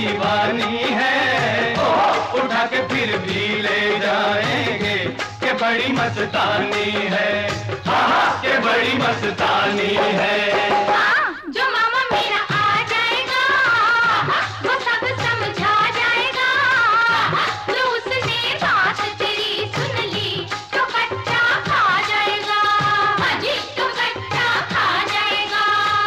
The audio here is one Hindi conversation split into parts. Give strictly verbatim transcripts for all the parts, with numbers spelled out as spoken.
दीवानी है, उठा के फिर भी ले जाएंगे के बड़ी मस्तानी है, हाँ के बड़ी मस्तानी है। हाँ, जो मामा मेरा आ जाएगा वो सब समझा जाएगा, जो उसने बात तेरी सुन ली तो कच्चा खा जाएगा, हाँ जी तो कच्चा खा जाएगा।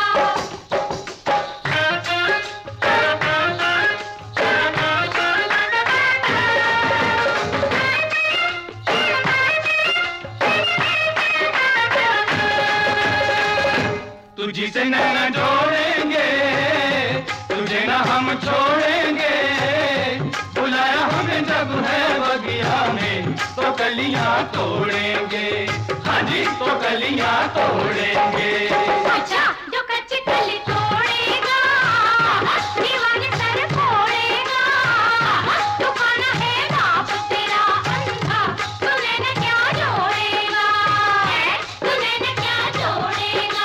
तुझी से नैना जोड़ेंगे, तुझे ना हम छोड़ेंगे, बुलाया हमें जब है बगिया में तो कलियां तोड़ेंगे, हाँ जी तो कलियां तोड़ेंगे। अच्छा जो कच्ची कली तोड़ेगा दीवाने सर फोड़ेगा, तू खाना है बाप तेरा अंधा, तूने न क्या जोड़ेगा, तूने न क्या जोड़ेगा।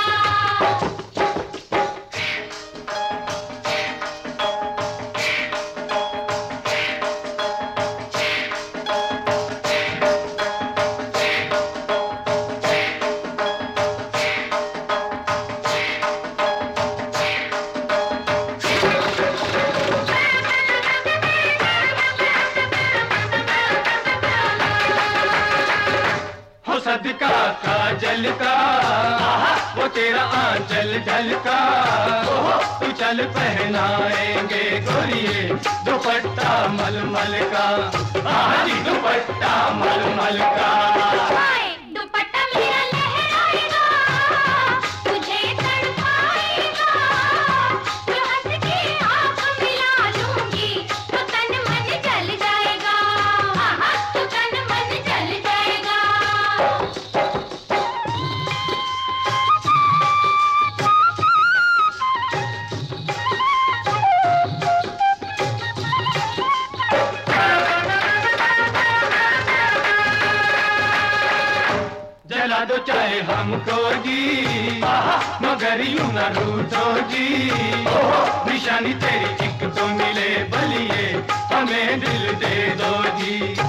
सदका काजल का वो तेरा आंचल झलका, तू चल पहनाएंगे गोरिये दुपट्टा मलमल का, हाँ जी दुपट्टा मलमल का। दुपट्टा मेरा लहराएगा, तुझे तड़पाएगा, जो हंस के आँख मिला लूंगी तो तन मन जल जाएगा, हाँ तो तन मन जल जाएगा। जला दो चाहे हमको जी, मगर यूं न रूठो जी, निशानी तेरी एक तो मिले बलिए हमें दिल दे दो जी।